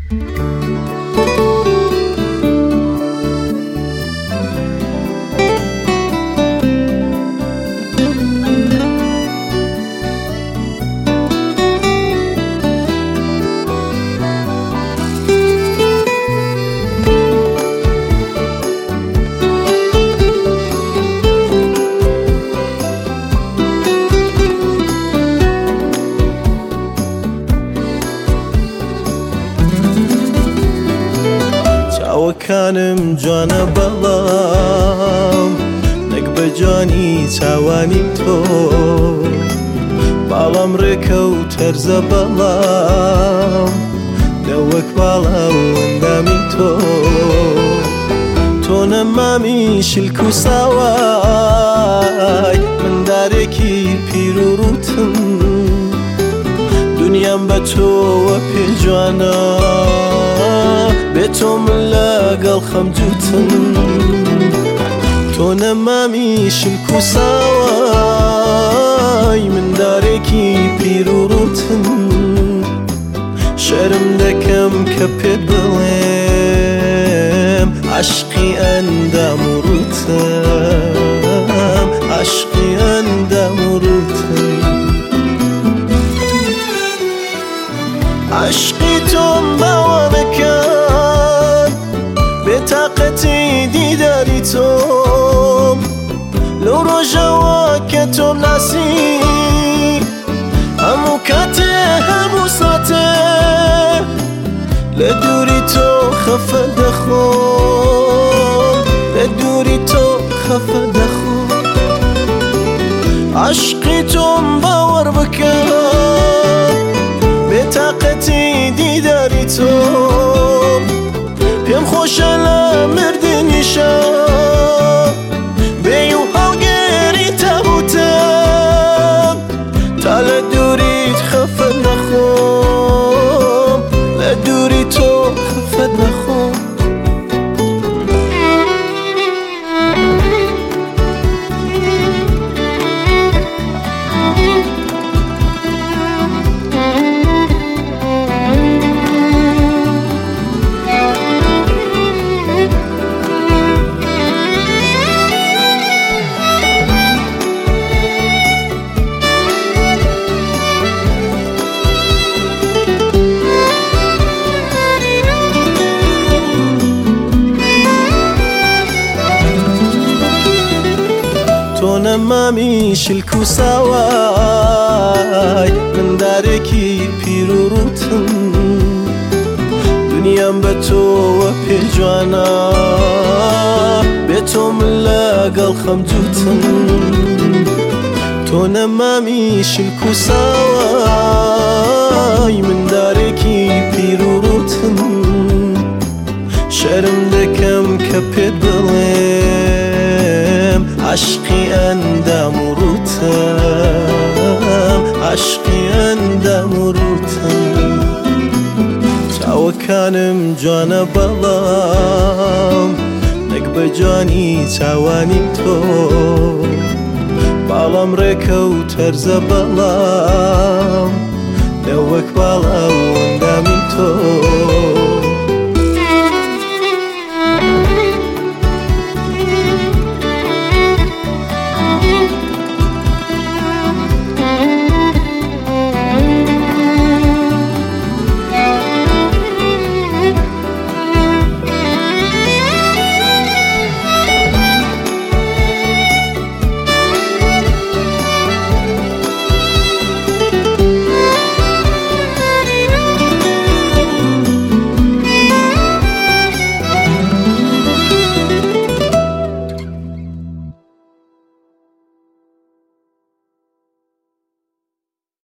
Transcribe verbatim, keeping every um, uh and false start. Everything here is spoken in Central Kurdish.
چاوەکانم جوانە بەڵام نەک بە جوانی چاوانی تۆ باڵام ڕێکە و تەرزە بەڵام نەوەک باڵا و ئەندامی تۆ تۆ نەمامی شلک و ساوای من دارێکی پیر و ڕوتم دنیام بە تۆوە پێ جوانە بێ تۆ من لەگەڵ خەمجووتم تۆ نەمامی شلک و ساوای من دارێکی پیر و ڕوتم شەرم دەکەم کە پێت بڵێم عاشقی ئەندام و ڕوتم عاشقی ئەندام و ڕوتم عاشقی تۆم باوانەکان بێتاقەتی دیداری تۆم لەو ڕۆژەوە کە تۆم ناسی هەموو کاتێ هەموو ساتێ لە دووری تۆ خەفە دەخۆم لە دووری تۆ خەفە دەخۆم عاشقی تۆم باوەڕ بکە بێتاقەتی دیداری تۆم پێم خۆشە لە مردنیشە بێ و هەڵگێری تەبوتم تا لە دووریت خەفە نەخۆم لە دووری تۆ خەفە نەخۆم تۆ نەمامی شلک و ساوای من دارێکی پیر و ڕوتم دنیام بە تۆوە پێ جوانە بێ تۆ من لەگەڵ خەمجووتم تۆ نەمامی شلک و ساوای من دارێکی پیر و ڕوتم شەرم دەکەم کە پێت بڵێم عاشقی ئەندام و ڕوتم عاشقی ئەندام و ڕوتم چاوەکانم جوانە بەڵام نەک بە جوانی چاوانی تۆ باڵام ڕێکە و تەرزە بەڵام نەوەک باڵا و ئەندامی تۆ